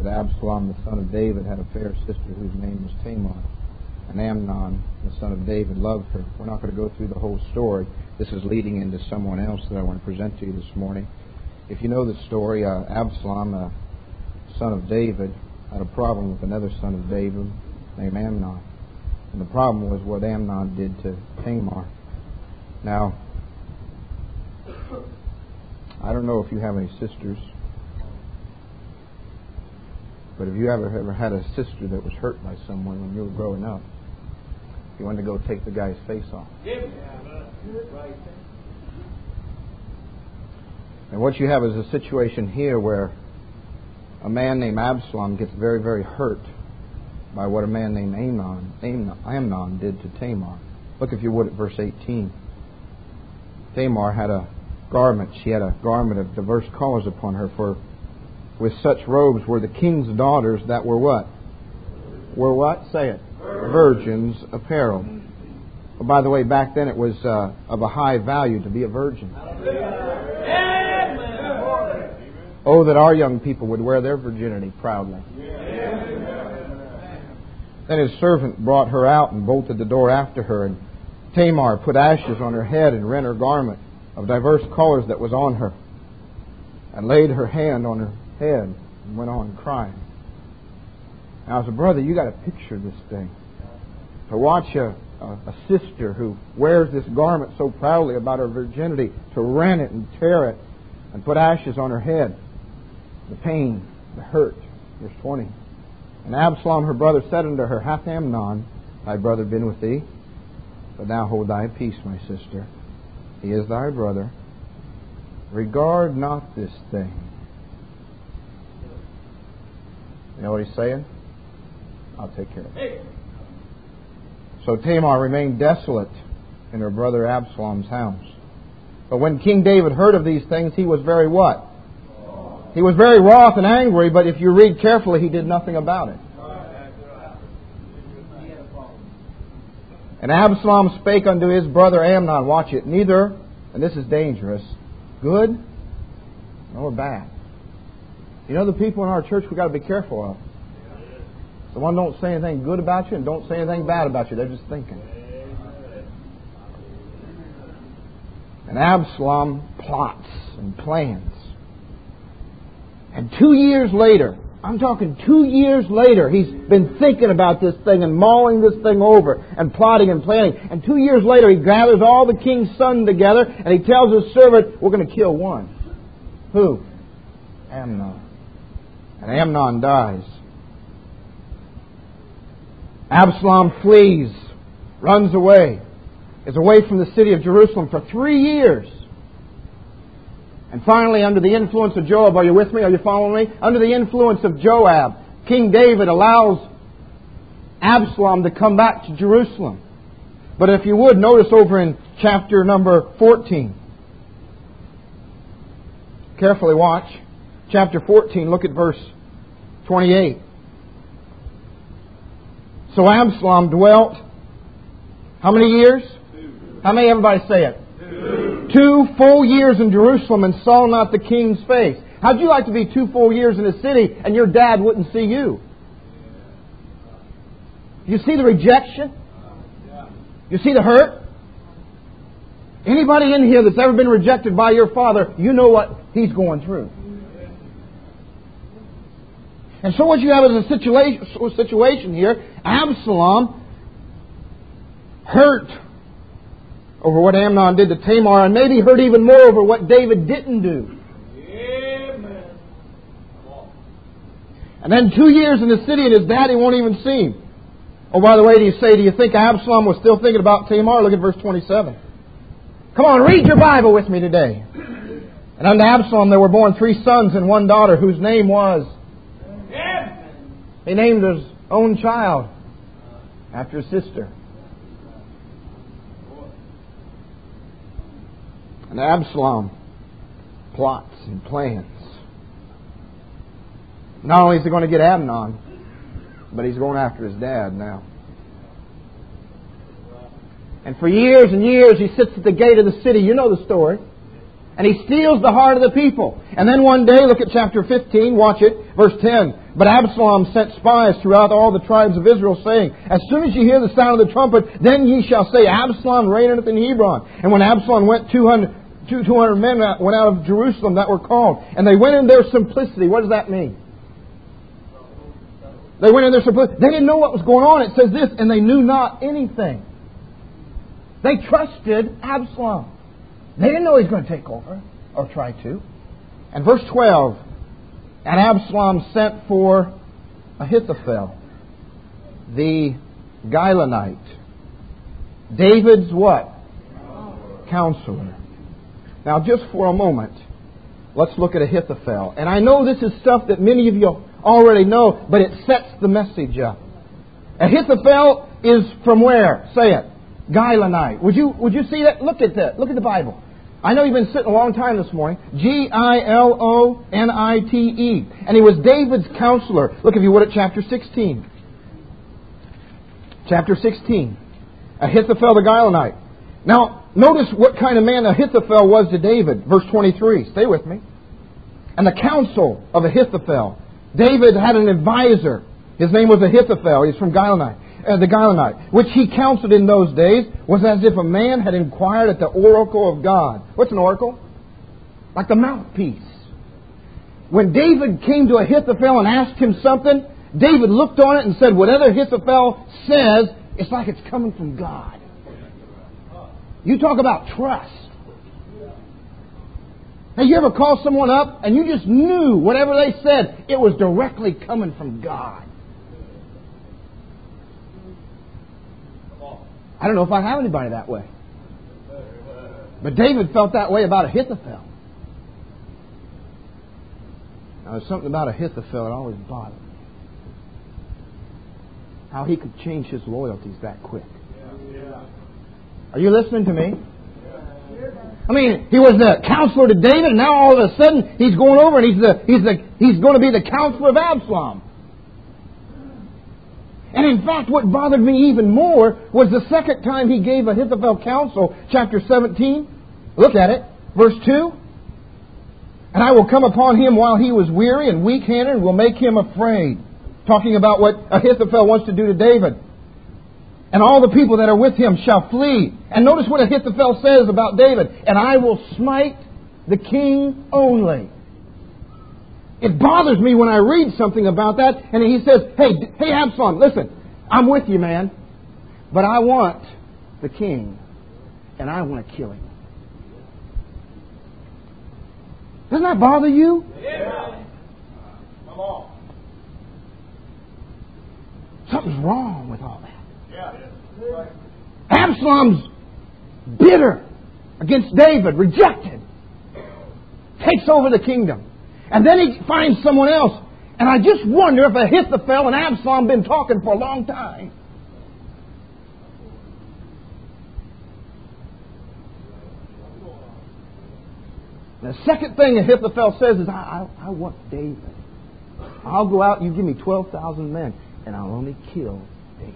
that Absalom, the son of David, had a fair sister whose name was Tamar. And Amnon, the son of David, loved her. We're not going to go through the whole story. This is leading into someone else that I want to present to you this morning. If you know the story, Absalom, son of David, had a problem with another son of David named Amnon. And the problem was what Amnon did to Tamar. Now, I don't know if you have any sisters, but have you ever had a sister that was hurt by someone when you were growing up? You wanted to go take the guy's face off. And what you have is a situation here where a man named Absalom gets very, very hurt by what a man named Amnon did to Tamar. Look, if you would, at verse 18. Tamar had a garment. She had a garment of diverse colors upon her, for with such robes were the king's daughters that were what? Were what? Say it. Virgins apparel. Well, by the way, back then it was of a high value to be a virgin. Oh, that our young people would wear their virginity proudly. Then his servant brought her out and bolted the door after her. And Tamar put ashes on her head and rent her garment of diverse colors that was on her, and laid her hand on her head and went on crying. Now, as a brother, you got to picture this thing. To watch a sister who wears this garment so proudly about her virginity, to rent it and tear it and put ashes on her head. The pain, the hurt. Verse 20. And Absalom her brother said unto her, Hath Amnon thy brother been with thee? But now hold thy peace, my sister. He is thy brother. Regard not this thing. You know what he's saying? I'll take care of it. So Tamar remained desolate in her brother Absalom's house. But when King David heard of these things, he was very what? He was very wroth and angry, but if you read carefully, he did nothing about it. And Absalom spake unto his brother Amnon, watch it, neither, and this is dangerous, good nor bad. You know the people in our church we got to be careful of. The one don't say anything good about you and don't say anything bad about you. They're just thinking. And Absalom plots and plans. And 2 years later, I'm talking 2 years later, he's been thinking about this thing and mulling this thing over and plotting and planning. And 2 years later, he gathers all the king's sons together and he tells his servant, we're going to kill one. Who? Amnon. And Amnon dies. Absalom flees, runs away, is away from the city of Jerusalem for 3 years. And finally, under the influence of Joab, are you with me? Are you following me? Under the influence of Joab, King David allows Absalom to come back to Jerusalem. But if you would, notice over in chapter number 14. Carefully watch. Chapter 14, look at verse 28. So Absalom dwelt, how many years? 2. How many? Everybody say it. 2 full years in Jerusalem and saw not the king's face. How'd you like to be 2 full years in a city and your dad wouldn't see you? You see the rejection? You see the hurt? Anybody in here that's ever been rejected by your father, you know what he's going through. And so what you have is a situation here. Absalom hurt over what Amnon did to Tamar, and maybe hurt even more over what David didn't do. Amen. And then 2 years in the city and his daddy won't even see him. Oh, by the way, do you think Absalom was still thinking about Tamar? Look at verse 27. Come on, read your Bible with me today. And unto Absalom there were born 3 sons and 1 daughter, whose name was... He named his own child after his sister. And Absalom plots and plans. Not only is he going to get Amnon, but he's going after his dad now. And for years and years he sits at the gate of the city. You know the story. And he steals the heart of the people. And then one day, look at chapter 15, watch it, verse 10. But Absalom sent spies throughout all the tribes of Israel, saying, As soon as you hear the sound of the trumpet, then ye shall say, Absalom reigneth in Hebron. And when Absalom went, 200 men went out of Jerusalem that were called. And they went in their simplicity. What does that mean? They went in their simplicity. They didn't know what was going on. It says this, and they knew not anything. They trusted Absalom. They didn't know he was going to take over, or try to. And verse 12, And Absalom sent for Ahithophel, the Gilonite, David's what? Counselor. Now just for a moment, let's look at Ahithophel. And I know this is stuff that many of you already know, but it sets the message up. Ahithophel is from where? Say it. Gilonite. Would you see that? Look at that. Look at the Bible. I know you've been sitting a long time this morning. Gilonite. And he was David's counselor. Look, if you would, at chapter 16. Chapter 16. Ahithophel the Gilonite. Now, notice what kind of man Ahithophel was to David. Verse 23. Stay with me. And the counsel of Ahithophel. David had an advisor. His name was Ahithophel. He's from Gilonite. The Gilonite, which he counseled in those days, was as if a man had inquired at the oracle of God. What's an oracle? Like the mouthpiece. When David came to Ahithophel and asked him something, David looked on it and said, whatever Ahithophel says, it's like it's coming from God. You talk about trust. Have you ever called someone up and you just knew whatever they said, it was directly coming from God? I don't know if I have anybody that way. But David felt that way about Ahithophel. Now, there's something about Ahithophel that always bothered me. How he could change his loyalties that quick. Are you listening to me? I mean, he was the counselor to David, and now all of a sudden he's going over and he's going to be the counselor of Absalom. And in fact, what bothered me even more was the second time he gave Ahithophel counsel, chapter 17. Look at it, verse 2. And I will come upon him while he was weary and weak-handed and will make him afraid. Talking about what Ahithophel wants to do to David. And all the people that are with him shall flee. And notice what Ahithophel says about David. And I will smite the king only. It bothers me when I read something about that. And he says, hey Absalom, listen, I'm with you, man. But I want the king. And I want to kill him. Doesn't that bother you? Yeah. Come on. Something's wrong with all that. Yeah. Absalom's bitter against David, rejected. Takes over the kingdom. And then he finds someone else. And I just wonder if Ahithophel and Absalom have been talking for a long time. The second thing Ahithophel says is, I want David. I'll go out and you give me 12,000 men, and I'll only kill David.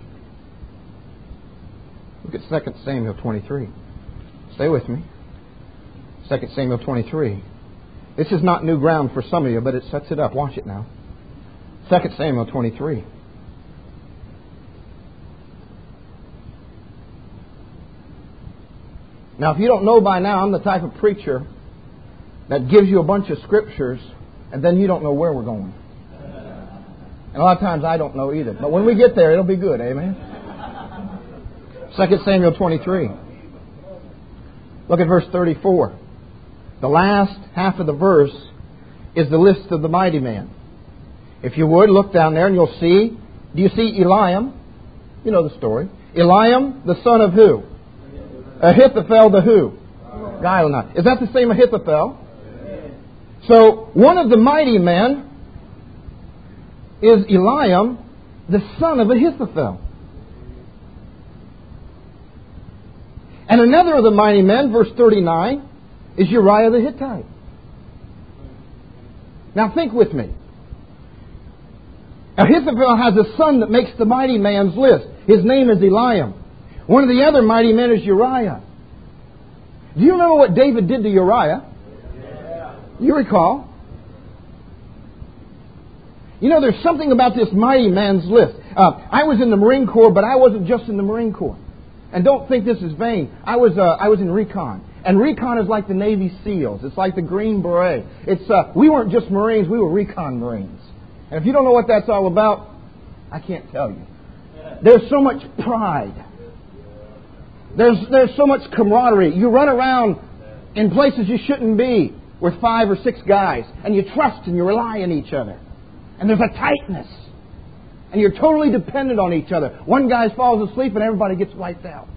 Look at 2 Samuel 23. Stay with me. 2 Samuel 23. This is not new ground for some of you, but it sets it up. Watch it now. 2 Samuel 23. Now, if you don't know by now, I'm the type of preacher that gives you a bunch of scriptures and then you don't know where we're going. And a lot of times I don't know either. But when we get there, it'll be good. Amen? 2 Samuel 23. Look at verse 34. The last half of the verse is the list of the mighty men. If you would, look down there and you'll see. Do you see Eliam? You know the story. Eliam, the son of who? Ahithophel, the who? Gilonite. Is that the same Ahithophel? So, one of the mighty men is Eliam, the son of Ahithophel. And another of the mighty men, verse 39, is Uriah the Hittite. Now think with me. Ahithophel has a son that makes the mighty man's list. His name is Eliam. One of the other mighty men is Uriah. Do you remember what David did to Uriah? You recall? You know, there's something about this mighty man's list. I was in the Marine Corps, but I wasn't just in the Marine Corps. And don't think this is vain. I was in recon. And recon is like the Navy SEALs. It's like the Green Beret. We weren't just Marines, we were recon Marines. And if you don't know what that's all about, I can't tell you. There's so much pride. There's so much camaraderie. You run around in places you shouldn't be with 5 or 6 guys, and you trust and you rely on each other. And there's a tightness. And you're totally dependent on each other. One guy falls asleep and everybody gets wiped out.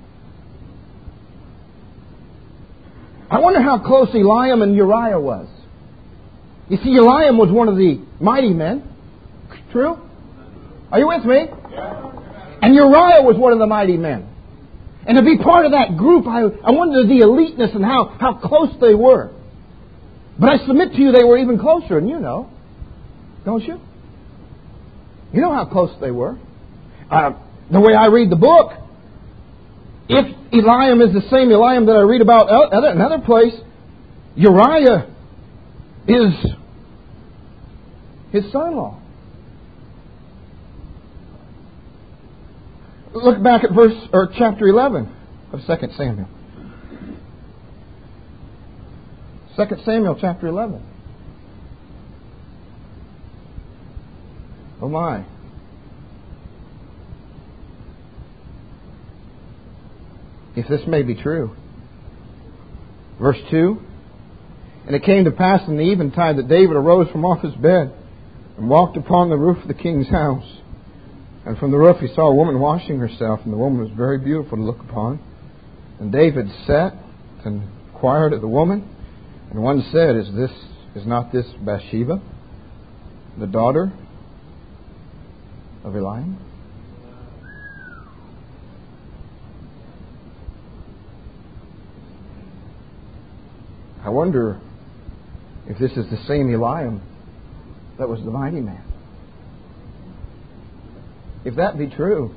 I wonder how close Eliam and Uriah was. You see, Eliam was one of the mighty men. True? Are you with me? And Uriah was one of the mighty men. And to be part of that group, I wondered the eliteness and how close they were. But I submit to you they were even closer, and you know. Don't you? You know how close they were. The way I read the book, if Eliam is the same Eliam that I read about in another place, Uriah is his son-in-law. Look back at chapter 11 of 2 Samuel. 2 Samuel chapter 11. Oh my. If this may be true. Verse 2. And it came to pass in the eventide that David arose from off his bed and walked upon the roof of the king's house. And from the roof he saw a woman washing herself, and the woman was very beautiful to look upon. And David sat and inquired of the woman, and one said, Is not this Bathsheba, the daughter of Eliam? I wonder if this is the same Eliam that was the mighty man. If that be true,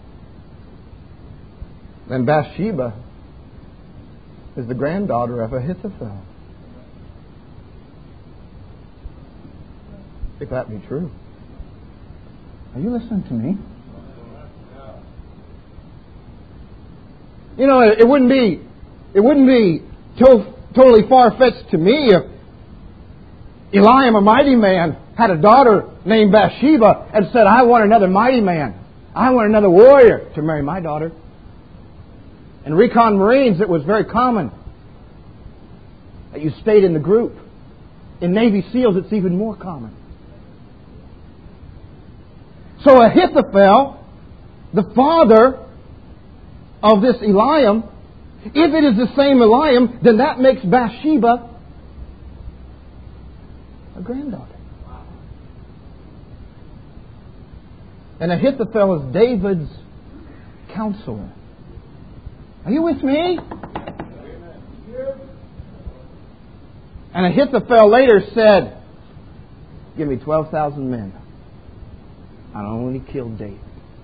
then Bathsheba is the granddaughter of Ahithophel. If that be true. Are you listening to me? You know, it wouldn't be totally far-fetched to me if Eliam, a mighty man, had a daughter named Bathsheba and said, I want another mighty man. I want another warrior to marry my daughter. In recon Marines, it was very common that you stayed in the group. In Navy SEALs, it's even more common. So Ahithophel, the father of this Eliam, if it is the same Eliam, then that makes Bathsheba a granddaughter. And Ahithophel is David's counselor. Are you with me? And Ahithophel later said, give me 12,000 men. I'll only kill David.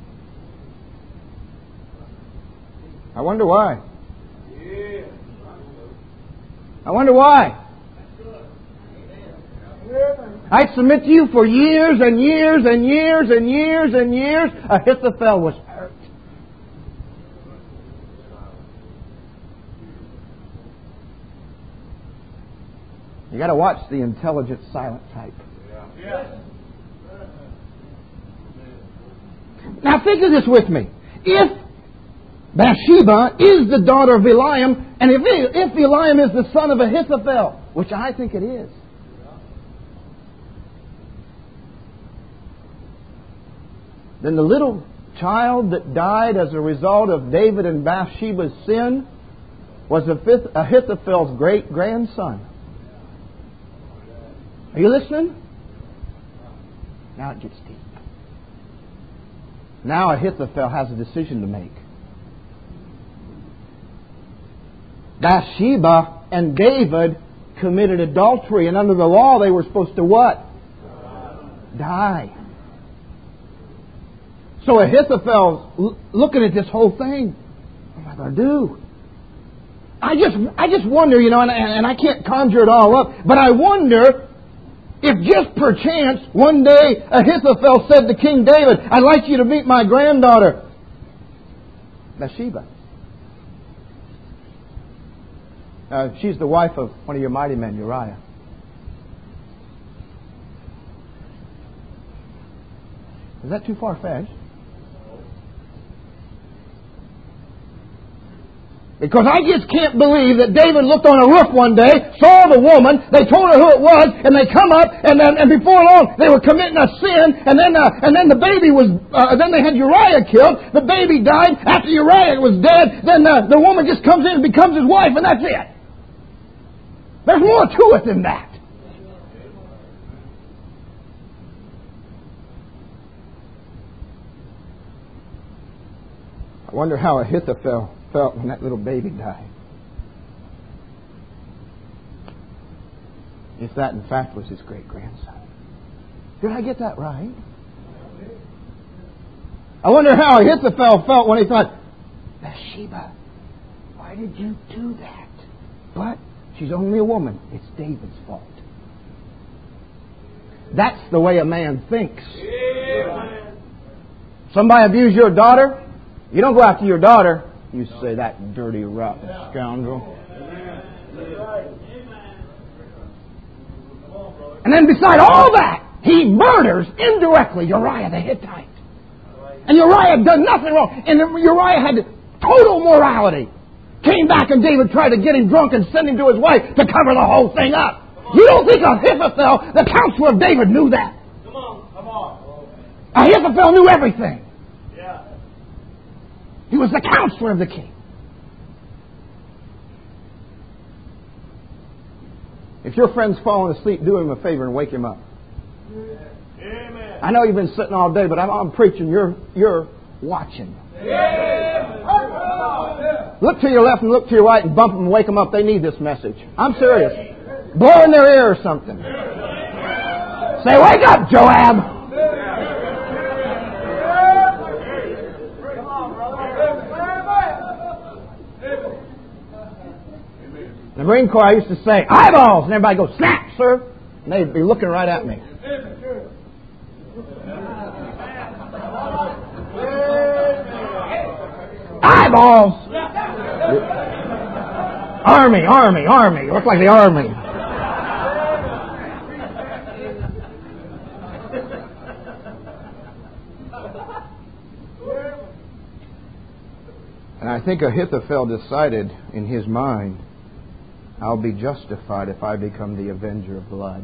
I wonder why. I wonder why. I submit to you for years and years and years and years and years, Ahithophel was hurt. You got to watch the intelligent silent type. Now think of this with me. If Bathsheba is the daughter of Eliam, and if Eliam is the son of Ahithophel, which I think it is, then the little child that died as a result of David and Bathsheba's sin was Ahithophel's great-grandson. Are you listening? Now it gets deep. Now Ahithophel has a decision to make. Bathsheba and David committed adultery, and under the law they were supposed to what? Die. So Ahithophel's looking at this whole thing. What am I going to do? I just wonder, you know, and I can't conjure it all up, but I wonder if just perchance one day Ahithophel said to King David, I'd like you to meet my granddaughter, Bathsheba. She's the wife of one of your mighty men, Uriah. Is that too far-fetched? Because I just can't believe that David looked on a roof one day, saw the woman, they told her who it was, and they come up, and before long they were committing a sin, and then the baby was, then they had Uriah killed, the baby died, after Uriah was dead, then the woman just comes in and becomes his wife, and that's it. There's more to it than that. I wonder how Ahithophel felt when that little baby died. If that in fact was his great-grandson. Did I get that right? I wonder how Ahithophel felt when he thought, Bathsheba, why did you do that? But she's only a woman. It's David's fault. That's the way a man thinks. Somebody abuse your daughter, you don't go after your daughter. You say, that dirty, rotten scoundrel. And then beside all that, he murders indirectly Uriah the Hittite. And Uriah had done nothing wrong. And Uriah had total morality. Came back and David tried to get him drunk and send him to his wife to cover the whole thing up. You don't think Ahithophel, the counselor of David, knew that? Come on. Ahithophel knew everything. He was the counselor of the king. If your friend's falling asleep, do him a favor and wake him up. Amen. I know you've been sitting all day, but I'm preaching. You're watching. Amen. Look to your left and look to your right and bump them and wake them up. They need this message. I'm serious. Blow in their ear or something. Say, wake up, Joab. In the Marine Corps, I used to say, eyeballs! And everybody goes, snap, sir! And they'd be looking right at me. Eyeballs! Army. You look like the army. And I think Ahithophel decided in his mind, I'll be justified if I become the avenger of blood.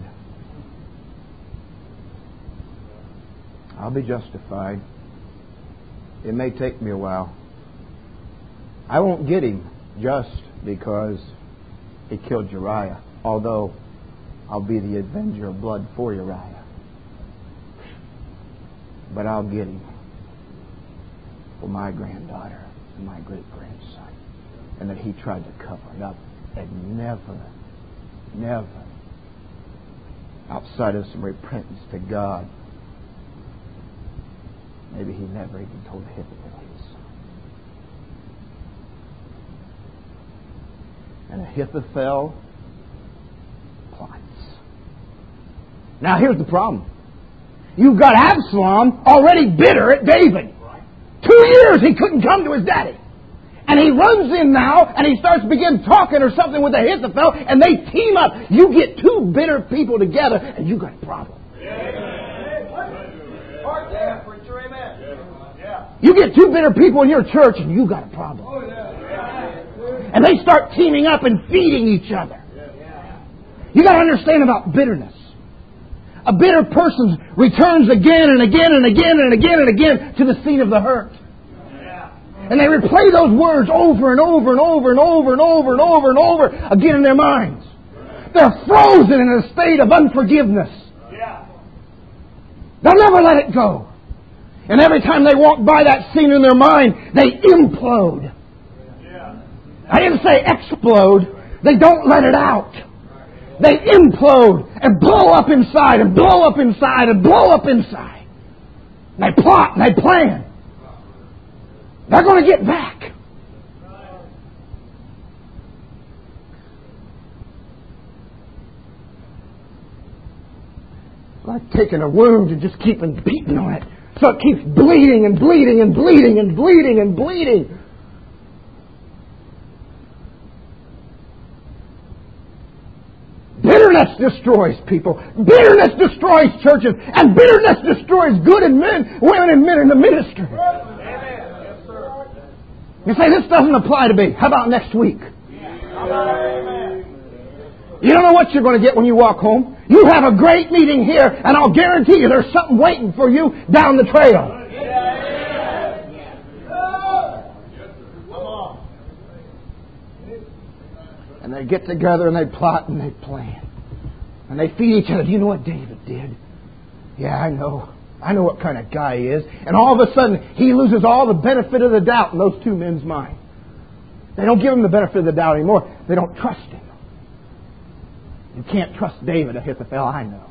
I'll be justified. It may take me a while. I won't get him just because he killed Uriah, although I'll be the avenger of blood for Uriah. But I'll get him for my granddaughter and my great-grandson. And that he tried to cover it up and never, outside of some repentance to God, maybe he never even told Ahithophel his son. And Ahithophel plots. Now here's the problem. You've got Absalom already bitter at David. 2 years he couldn't come to his daddy. And he runs in now and he starts to begin talking or something with Ahithophel and they team up. You get two bitter people together and you got a problem. You get two bitter people in your church and you got a problem. And they start teaming up and feeding each other. You got to understand about bitterness. A bitter person returns again and again and again and again and again to the scene of the hurt. And they replay those words over and over and over and over and over and over and over again in their minds. They're frozen in a state of unforgiveness. They'll never let it go. And every time they walk by that scene in their mind, they implode. I didn't say explode. They don't let it out. They implode and blow up inside and blow up inside and blow up inside. And they plot and they plan. They're going to get back. Like taking a wound and just keeping beating on it. So it keeps bleeding and bleeding and bleeding and bleeding and bleeding. Bitterness destroys people. Bitterness destroys churches. And bitterness destroys good in men, women and men in the ministry. You say, this doesn't apply to me. How about next week? You don't know what you're going to get when you walk home. You have a great meeting here, and I'll guarantee you there's something waiting for you down the trail. And they get together and they plot and they plan. And they feed each other. Do you know what David did? Yeah, I know. I know what kind of guy he is. And all of a sudden, he loses all the benefit of the doubt in those two men's mind. They don't give him the benefit of the doubt anymore. They don't trust him. You can't trust David, Ahithophel. I know.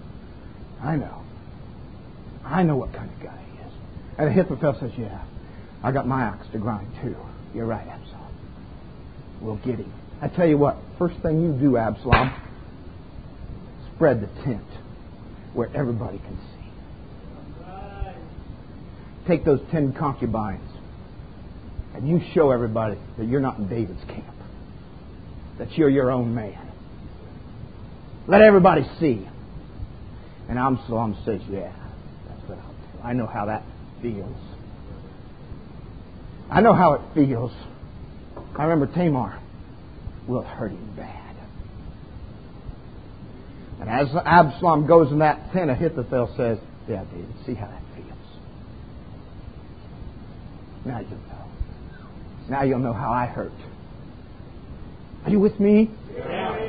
I know what kind of guy he is. And Ahithophel says, yeah, I got my axe to grind too. You're right, Absalom. We'll get him. I tell you what, first thing you do, Absalom, spread the tent where everybody can see. Take those 10 concubines and you show everybody that you're not in David's camp. That you're your own man. Let everybody see. And Absalom says, yeah, that's what I'll do. I know how that feels. I know how it feels. I remember Tamar will hurt him bad. And as Absalom goes in that tent, Ahithophel says, yeah, David, see how that feels. Now you'll know. Now you'll know how I hurt. Are you with me? Yeah.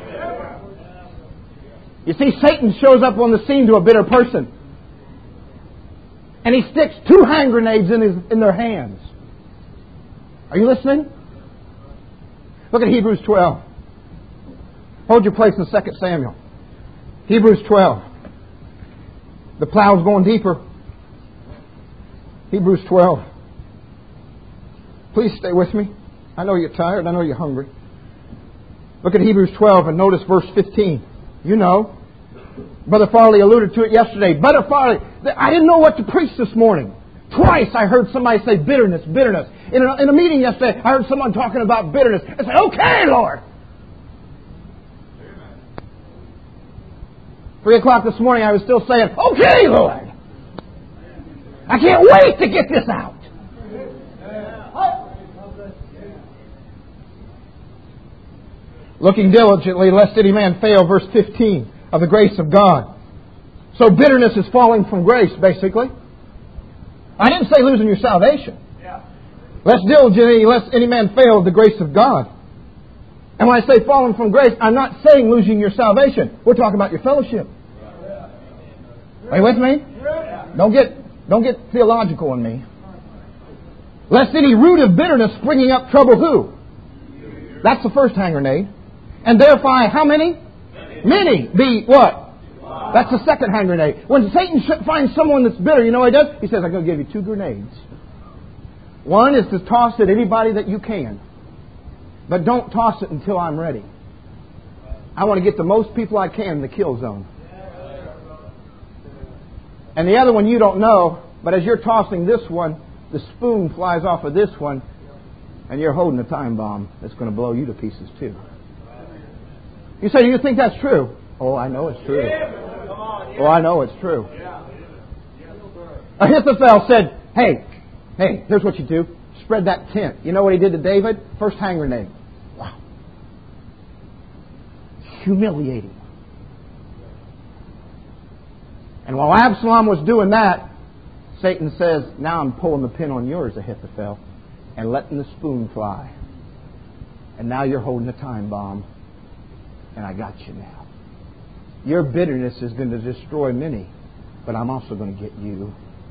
You see, Satan shows up on the scene to a bitter person. And he sticks 2 hand grenades in their hands. Are you listening? Look at Hebrews 12. Hold your place in 2 Samuel. Hebrews 12. The plow's going deeper. Hebrews 12. Please stay with me. I know you're tired. I know you're hungry. Look at Hebrews 12 and notice verse 15. You know. Brother Farley alluded to it yesterday. Brother Farley, I didn't know what to preach this morning. Twice I heard somebody say bitterness, bitterness. In a meeting yesterday, I heard someone talking about bitterness. I said, okay, Lord. 3 o'clock this morning, I was still saying, okay, Lord. I can't wait to get this out. Looking diligently, lest any man fail, verse 15, of the grace of God. So bitterness is falling from grace, basically. I didn't say losing your salvation. Lest diligently, lest any man fail of the grace of God. And when I say falling from grace, I'm not saying losing your salvation. We're talking about your fellowship. Are you with me? Don't get theological on me. Lest any root of bitterness springing up trouble who? That's the first hand grenade. And thereby how many? Many be what? That's the second hand grenade. When Satan finds someone that's bitter, you know what he does? He says, I'm going to give you 2 grenades. One is to toss at anybody that you can. But don't toss it until I'm ready. I want to get the most people I can in the kill zone. And the other one you don't know, but as you're tossing this one, the spoon flies off of this one, and you're holding a time bomb that's going to blow you to pieces too. You say, do you think that's true? Oh, I know it's true. Oh, I know it's true. Ahithophel said, hey, here's what you do. Spread that tent. You know what he did to David? First hand grenade. Wow. Humiliating. And while Absalom was doing that, Satan says, now I'm pulling the pin on yours, Ahithophel, and letting the spoon fly. And now you're holding a time bomb. And I got you now. Your bitterness is going to destroy many, but I'm also going to get you.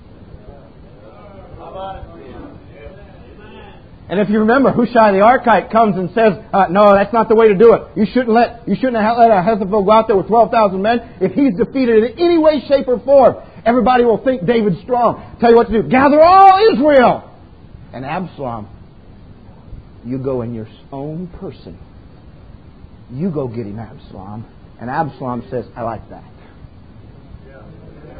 And if you remember, Hushai the Archite comes and says, no, that's not the way to do it. You shouldn't let Ahithophel go out there with 12,000 men. If he's defeated in any way, shape, or form, everybody will think David's strong. Tell you what to do. Gather all Israel. And Absalom, you go in your own person. You go get him, Absalom. And Absalom says, I like that.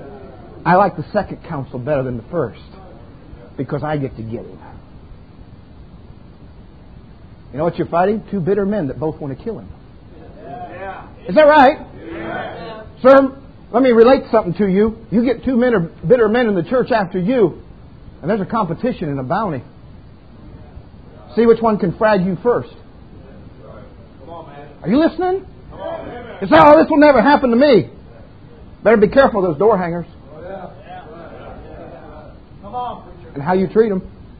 I like the second counsel better than the first because I get to get him. You know what you're fighting? Two bitter men that both want to kill him. Is that right? Sir, let me relate something to you. You get two bitter men in the church after you, and there's a competition and a bounty. See which one can frag you first. Are you listening? You say, oh, this will never happen to me. Better be careful of those door hangers. And how you treat them.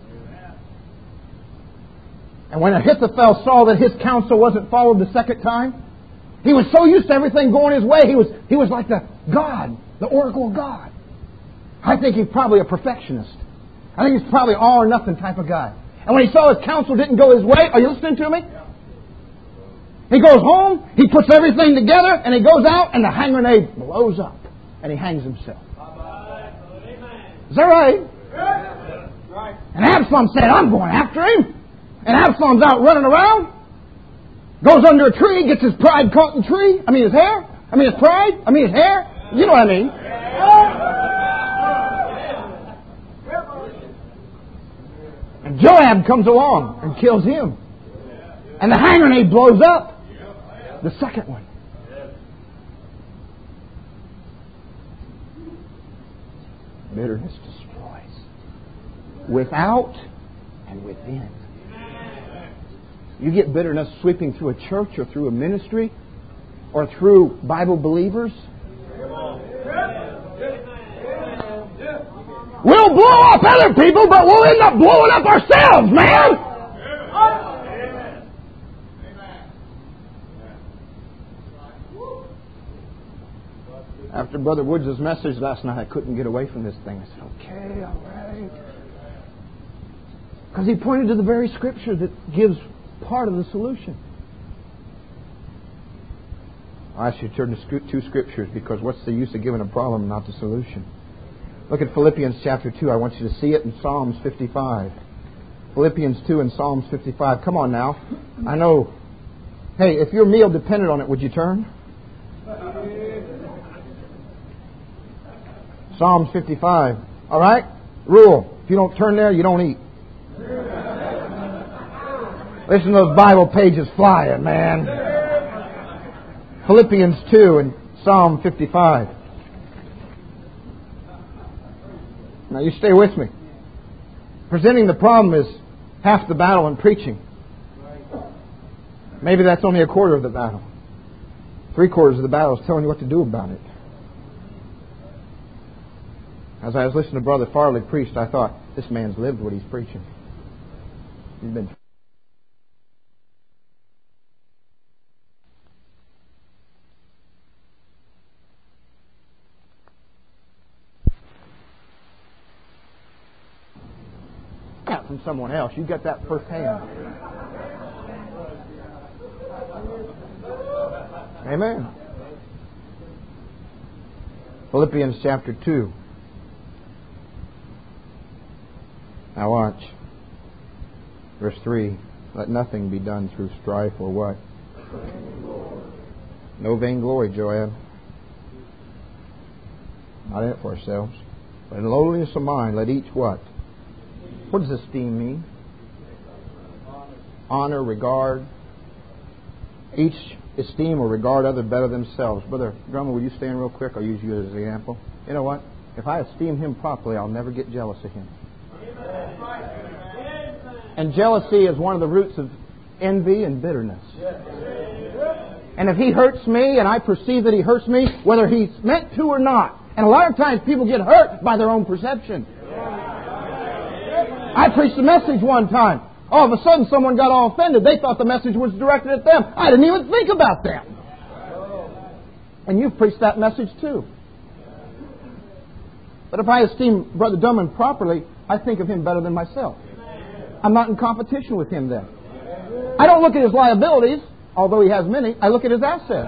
And when Ahithophel saw that his counsel wasn't followed the second time, he was so used to everything going his way, he was like the God, the oracle of God. I think he's probably a perfectionist. I think he's probably all or nothing type of guy. And when he saw his counsel didn't go his way, are you listening to me? He goes home, he puts everything together, and he goes out, and the hand grenade blows up, and he hangs himself. Is that right? And Absalom said, I'm going after him. And Absalom's out running around, goes under a tree, gets his pride caught in the tree. I mean his hair. I mean his pride. I mean his hair. You know what I mean. And Joab comes along and kills him. And the hand grenade blows up. The second one. Bitterness destroys. Without and within. You get bitterness sweeping through a church or through a ministry or through Bible believers. We'll blow up other people, but we'll end up blowing up ourselves, man! After Brother Woods' message last night, I couldn't get away from this thing. I said, okay, all right. Because he pointed to the very Scripture that gives part of the solution. I ask you to turn to two Scriptures, because what's the use of giving a problem, not the solution? Look at Philippians chapter 2. I want you to see it in Psalms 55. Philippians 2 and Psalms 55. Come on now. I know. Hey, if your meal depended on it, would you turn? Psalms 55. All right? Rule. If you don't turn there, you don't eat. Listen to those Bible pages flying, man. Philippians 2 and Psalm 55. Now you stay with me. Presenting the problem is half the battle in preaching. Maybe that's only a quarter of the battle. 3/4 of the battle is telling you what to do about it. As I was listening to Brother Farley preach, I thought, this man's lived what he's preaching. He's been... Not from someone else. You got that firsthand. Amen. Philippians chapter 2. Now watch. Verse 3. Let nothing be done through strife or what? No vainglory, Joab. Not in it for ourselves. But in lowliness of mind, let each what? What does esteem mean? Honor, regard. Each esteem or regard other better than themselves. Brother Drummer, will you stand real quick? I'll use you as an example. You know what? If I esteem him properly, I'll never get jealous of him. And jealousy is one of the roots of envy and bitterness. And if he hurts me and I perceive that he hurts me, whether he's meant to or not. And a lot of times people get hurt by their own perception. I preached a message one time. All of a sudden someone got all offended. They thought the message was directed at them. I didn't even think about them. And you've preached that message too. But if I esteem Brother Drummond properly, I think of him better than myself. I'm not in competition with him then. I don't look at his liabilities, although he has many. I look at his assets.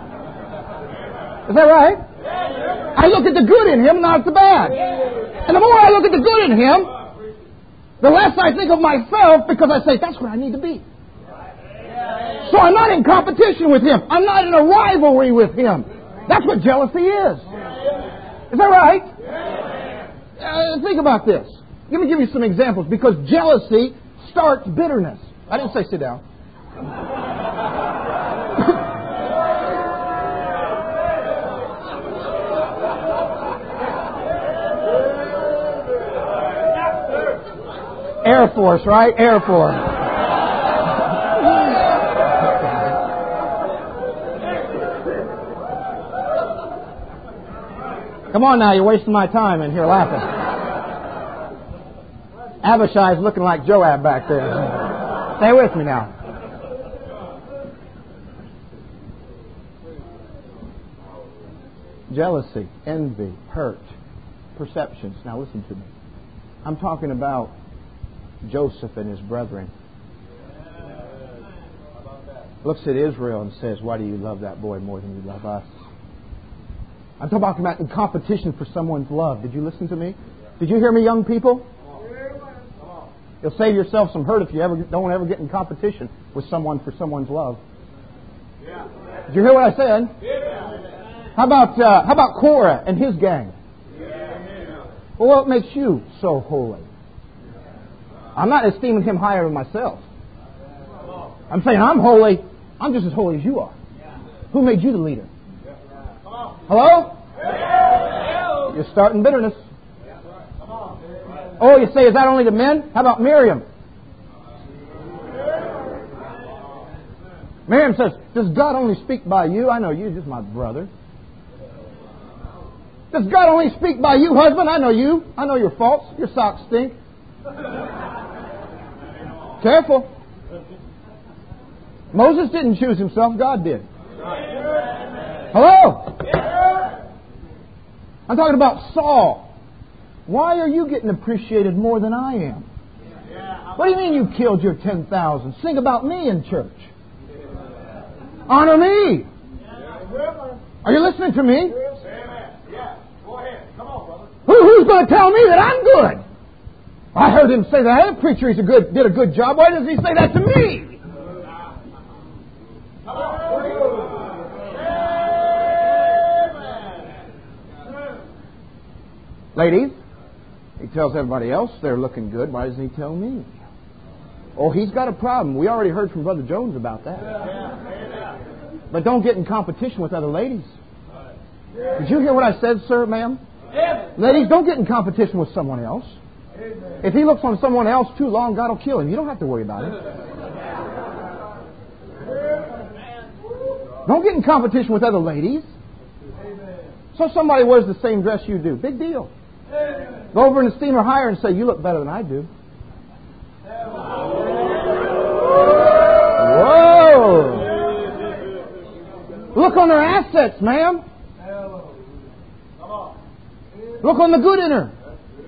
Is that right? I look at the good in him, not the bad. And the more I look at the good in him, the less I think of myself, because I say, that's where I need to be. So I'm not in competition with him. I'm not in a rivalry with him. That's what jealousy is. Is that right? Think about this. Let me give you some examples, because jealousy starts bitterness. I didn't say sit down. Air Force, right? Air Force. Come on now, you're wasting my time in here laughing. Abishai's looking like Joab back there. Stay with me now. Jealousy, envy, hurt, perceptions. Now listen to me. I'm talking about Joseph and his brethren. Looks at Israel and says, why do you love that boy more than you love us? I'm talking about in competition for someone's love. Did you listen to me? Did you hear me, young people? You'll save yourself some hurt if you don't ever get in competition with someone for someone's love. Did you hear what I said? How about Korah and his gang? Well, what makes you so holy? I'm not esteeming him higher than myself. I'm saying I'm holy. I'm just as holy as you are. Who made you the leader? Hello? You're starting bitterness. Oh, you say, is that only to men? How about Miriam? Miriam says, does God only speak by you? I know you're just my brother. Does God only speak by you, husband? I know you. I know your faults. Your socks stink. Careful. Moses didn't choose himself. God did. Hello? I'm talking about Saul. Why are you getting appreciated more than I am? What do you mean you killed your 10,000? Sing about me in church. Honor me. Are you listening to me? Who's going to tell me that I'm good? I heard him say that. That preacher did a good job. Why does he say that to me? Ladies, he tells everybody else they're looking good. Why doesn't he tell me? Oh, he's got a problem. We already heard from Brother Jones about that. But don't get in competition with other ladies. Did you hear what I said, sir, ma'am? Ladies, don't get in competition with someone else. If he looks on someone else too long, God will kill him. You don't have to worry about it. Don't get in competition with other ladies. So somebody wears the same dress you do. Big deal. Go over in the steamer hire and say, you look better than I do. Whoa! Look on their assets, ma'am. Look on the good in her.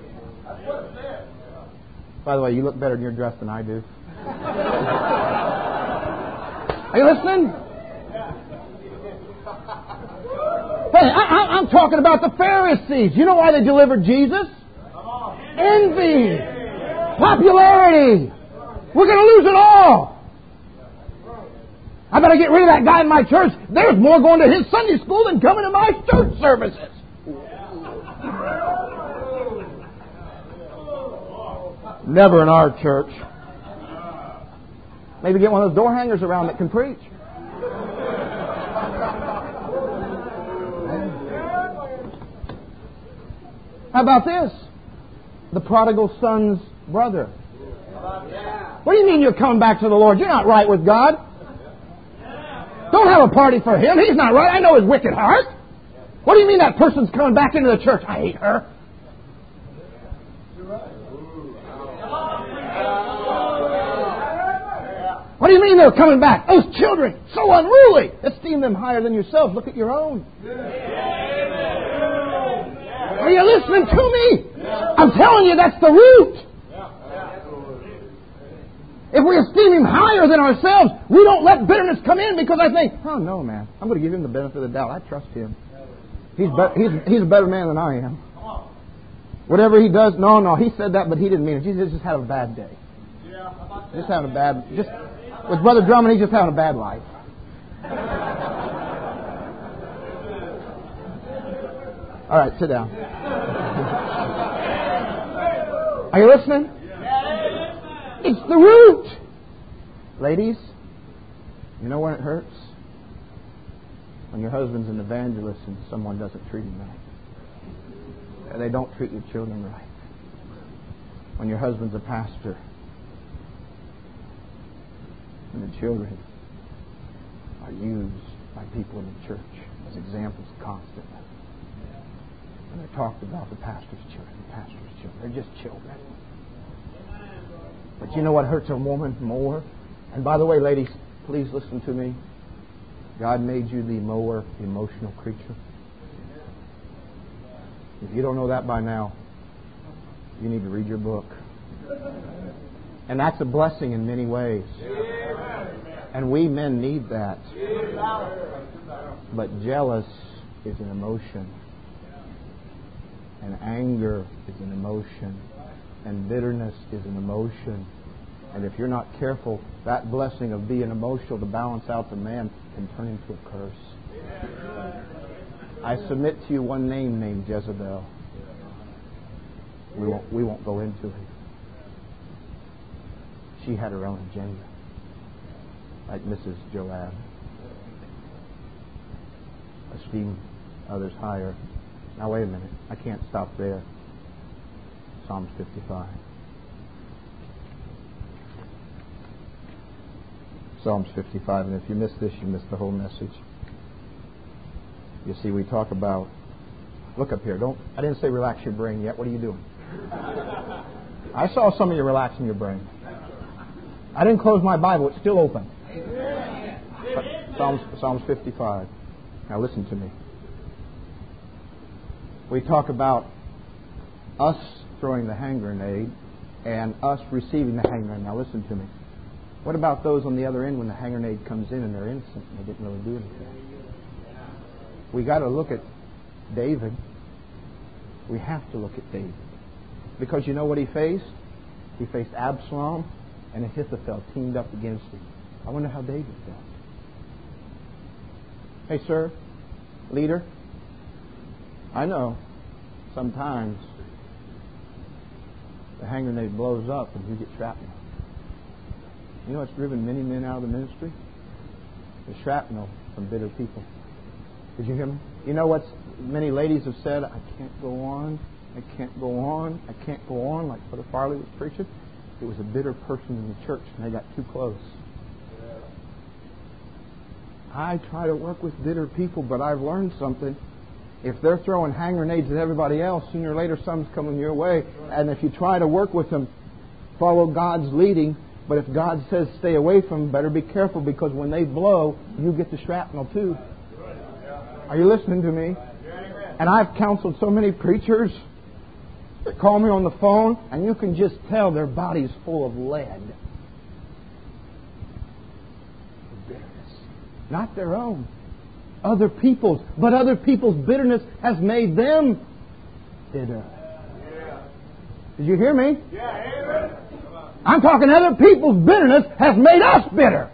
By the way, you look better in your dress than I do. Are you listening? Hey, I'm talking about the Pharisees. You know why they delivered Jesus? Envy. Popularity. We're going to lose it all. I better get rid of that guy in my church. There's more going to his Sunday school than coming to my church services. Never in our church. Maybe get one of those door hangers around that can preach. How about this? The prodigal son's brother. What do you mean you're coming back to the Lord? You're not right with God. Don't have a party for him. He's not right. I know his wicked heart. What do you mean that person's coming back into the church? I hate her. What do you mean they're coming back? Those children, so unruly. Esteem them higher than yourselves. Look at your own. Are you listening to me? I'm telling you, that's the root. If we esteem him higher than ourselves, we don't let bitterness come in because I think, oh no, man, I'm going to give him the benefit of the doubt. I trust him. He's a better man than I am. Whatever he does, no, he said that, but he didn't mean it. He just had a bad day. With Brother Drummond, he's just having a bad life. All right, sit down. Are you listening? It's the root. Ladies, you know when it hurts? When your husband's an evangelist and someone doesn't treat him right. They don't treat your children right. When your husband's a pastor and the children are used by people in the church as examples constantly. And they're talked about the pastor's children, They're just children. But you know what hurts a woman more? And by the way, ladies, please listen to me. God made you the more emotional creature. If you don't know that by now, you need to read your book. And that's a blessing in many ways. And we men need that. But jealous is an emotion. And anger is an emotion. And bitterness is an emotion. And if you're not careful, that blessing of being emotional to balance out the man can turn into a curse. I submit to you one name named Jezebel. We won't go into it. She had her own agenda, like Mrs. Joab. Esteem others higher. Now wait a minute. I can't stop there. Psalms 55. Psalms 55. And if you miss this, you miss the whole message. You see, we talk about... Look up here. I didn't say relax your brain yet. What are you doing? I saw some of you relaxing your brain. I didn't close my Bible. It's still open. Psalms 55. Now listen to me. We talk about us throwing the hand grenade and us receiving the hand grenade. Now listen to me. What about those on the other end when the hand grenade comes in and they're innocent and they didn't really do anything? We got to look at David. We have to look at David. Because you know what he faced? He faced Absalom and Ahithophel teamed up against him. I wonder how David felt. Hey, sir, leader, I know sometimes the hand grenade blows up and you get shrapnel. You know what's driven many men out of the ministry? The shrapnel from bitter people. Did you hear me? You know what many ladies have said? I can't go on. I can't go on. I can't go on, like Brother Farley was preaching. It was a bitter person in the church and they got too close. I try to work with bitter people, but I've learned something. If they're throwing hand grenades at everybody else, sooner or later something's coming your way. And if you try to work with them, follow God's leading. But if God says stay away from them, better be careful, because when they blow, you get the shrapnel too. Are you listening to me? And I've counseled so many preachers that call me on the phone, and you can just tell their body's full of lead. Bitterness. Not their own. Other people's. But other people's bitterness has made them bitter. Did you hear me? I'm talking other people's bitterness has made us bitter.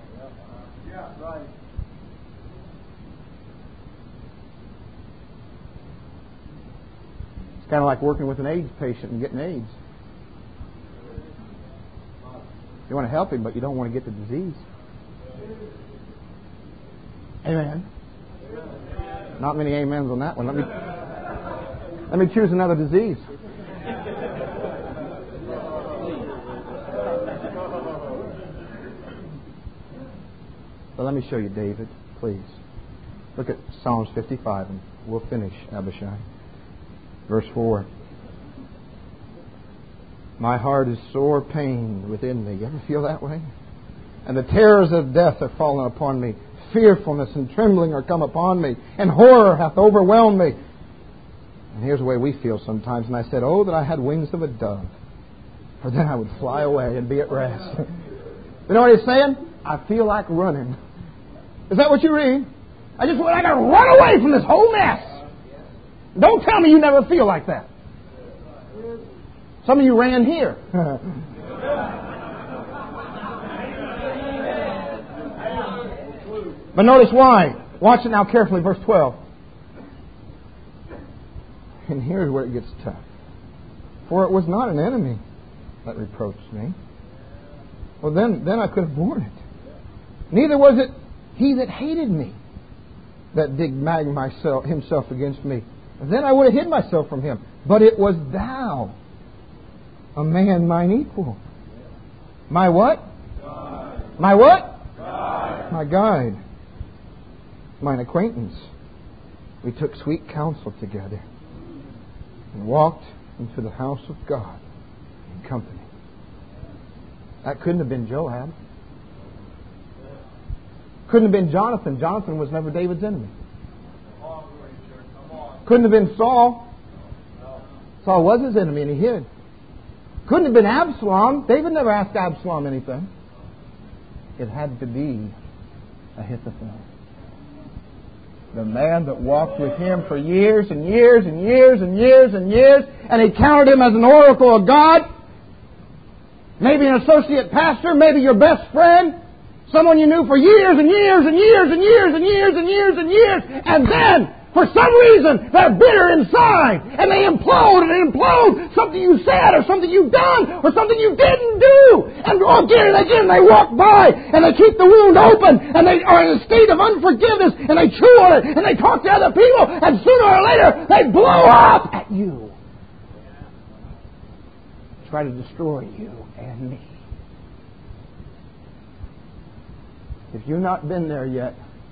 It's kind of like working with an AIDS patient and getting AIDS. You want to help him, but you don't want to get the disease. Amen. Not many amens on that one. Let me choose another disease. But let me show you David, please. Look at Psalms 55 and we'll finish, Abishai. Verse 4. My heart is sore pained within me. You ever feel that way? And the terrors of death have fallen upon me. Fearfulness and trembling are come upon me, and horror hath overwhelmed me. And here's the way we feel sometimes. And I said, oh, that I had wings of a dove, for then I would fly away and be at rest. You know what he's saying? I feel like running. Is that what you read? I got to run away from this whole mess. Don't tell me you never feel like that. Some of you ran here. But notice why. Watch it now carefully, verse 12. And here's where it gets tough. For it was not an enemy that reproached me. Well, then I could have borne it. Neither was it he that hated me that did mag himself against me. Then I would have hid myself from him. But it was thou, a man mine equal. My what? God. My what? God. My guide. Mine acquaintance. We took sweet counsel together and walked into the house of God in company. That couldn't have been Joab. Couldn't have been Jonathan. Jonathan was never David's enemy. Couldn't have been Saul. Saul was his enemy and he hid. Couldn't have been Absalom. David never asked Absalom anything. It had to be Ahithophel. The man that walked with him for years and years and years and years and years, and he counted him as an oracle of God. Maybe an associate pastor, maybe your best friend, someone you knew for years and years and years and years and years and years and years, and then, for some reason, they're bitter inside, and they implode something you said or something you've done or something you didn't do. And again and again they walk by and they keep the wound open and they are in a state of unforgiveness and they chew on it and they talk to other people and sooner or later they blow up at you. Try to destroy you and me. If you've not been there yet,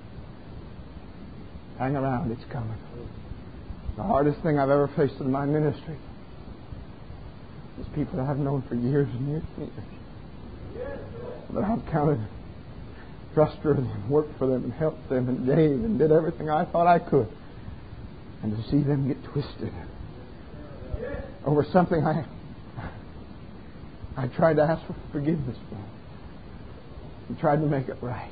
hang around, it's coming. The hardest thing I've ever faced in my ministry is people that I've known for years and years and years. That I've counted trusted and worked for them and helped them and gave and did everything I thought I could. And to see them get twisted over something I tried to ask for forgiveness for and tried to make it right.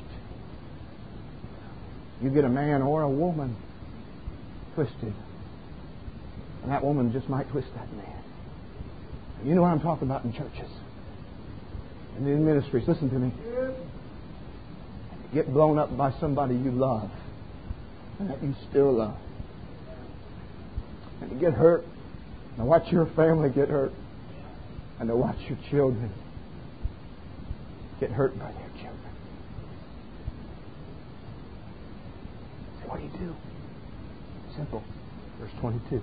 You get a man or a woman twisted, and that woman just might twist that man. You know what I'm talking about in churches and in ministries. Listen to me. Get blown up by somebody you love and that you still love. And you get hurt. And watch your family get hurt. And to watch your children get hurt by their children. So what do? Simple. Verse 22.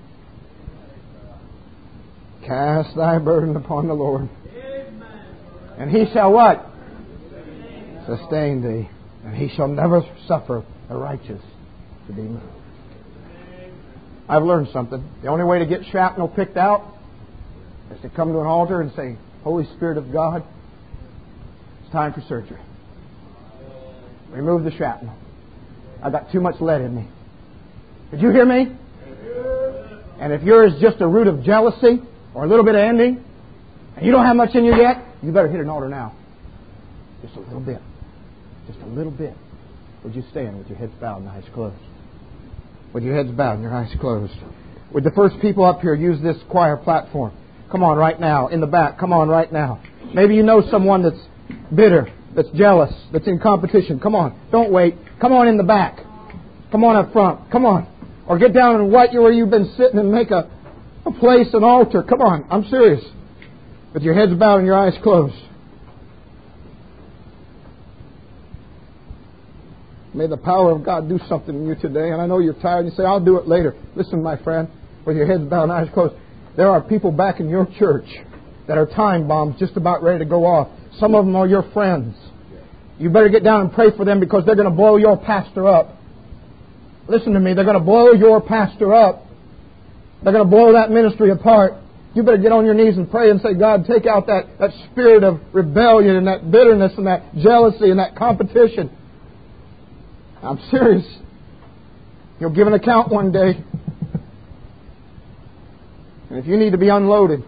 Cast thy burden upon the Lord. And He shall what? Sustain thee. And He shall never suffer the righteous to be moved. I've learned something. The only way to get shrapnel picked out is to come to an altar and say, Holy Spirit of God, it's time for surgery. Remove the shrapnel. I've got too much lead in me. Did you hear me? And if yours is just a root of jealousy or a little bit of envy, and you don't have much in you yet, you better hit an altar now. Just a little bit. Just a little bit. Would you stand with your heads bowed and eyes closed? With your heads bowed and your eyes closed. Would the first people up here use this choir platform? Come on right now. In the back. Come on right now. Maybe you know someone that's bitter, that's jealous, that's in competition. Come on. Don't wait. Come on in the back. Come on up front. Come on. Or get down and right where you've been sitting and make a place, an altar. Come on. I'm serious. With your heads bowed and your eyes closed. May the power of God do something in you today. And I know you're tired and you say, I'll do it later. Listen, my friend, with your heads bowed and eyes closed. There are people back in your church that are time bombs just about ready to go off. Some of them are your friends. You better get down and pray for them because they're going to blow your pastor up. Listen to me. They're going to blow your pastor up. They're going to blow that ministry apart. You better get on your knees and pray and say, God, take out that spirit of rebellion and that bitterness and that jealousy and that competition. I'm serious. You'll give an account one day. And if you need to be unloaded,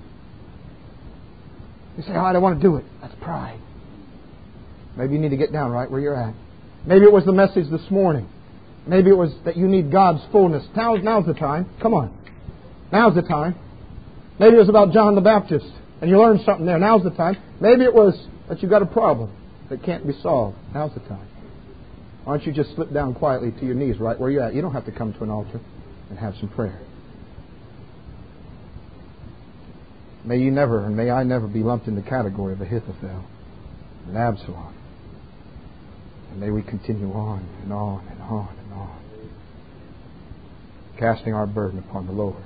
you say, I don't want to do it. That's pride. Maybe you need to get down right where you're at. Maybe it was the message this morning. Maybe it was that you need God's fullness. Now's the time. Come on. Now's the time. Maybe it was about John the Baptist and you learned something there. Now's the time. Maybe it was that you got a problem that can't be solved. Now's the time. Why don't you just slip down quietly to your knees right where you're at? You don't have to come to an altar and have some prayer. May you never, and may I never be lumped in the category of Ahithophel and Absalom. And may we continue on and on and on and on, casting our burden upon the Lord.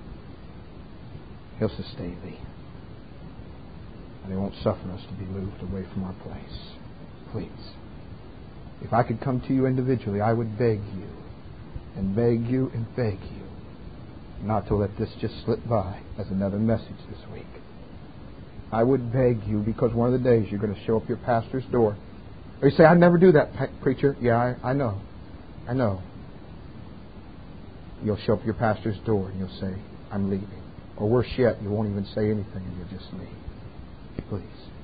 He'll sustain thee. And He won't suffer us to be moved away from our place. Please. If I could come to you individually, I would beg you and beg you and beg you not to let this just slip by as another message this week. I would beg you, because one of the days you're going to show up your pastor's door. Or you say, I never do that, preacher. Yeah, I know. I know. You'll show up your pastor's door and you'll say, I'm leaving. Or worse yet, you won't even say anything and you'll just leave. Please.